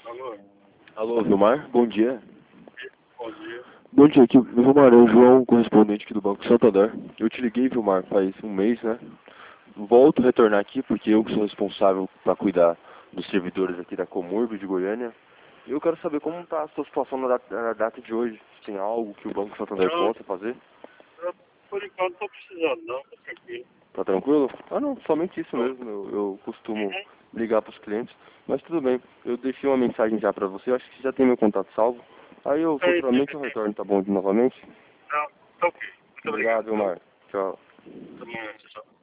Alô, Alô, Vilmar? Bom dia. bom dia. Bom dia, aqui, Vilmar, é o João, correspondente aqui do Banco Santander. Eu te liguei, Vilmar, faz um mês, né? Volto a retornar aqui porque eu que sou responsável para cuidar dos servidores aqui da Comurb de Goiânia. E eu quero saber como está a sua situação na data de hoje. Se tem algo que o Banco Santander Eu, possa fazer? por enquanto, estou precisando, não, tá tranquilo. Tá tranquilo? Ah, não, somente isso Tô. mesmo. Eu costumo Uhum. ligar para os clientes. Mas tudo bem, eu deixei uma mensagem já para você. Eu acho que você já tem meu contato salvo. Aí eu futuramente eu Tem. retorno, tá bom? Novamente. Não, tá ok. Muito obrigado, Obrigado, então. Vilmar. Tchau. Até amanhã, tchau.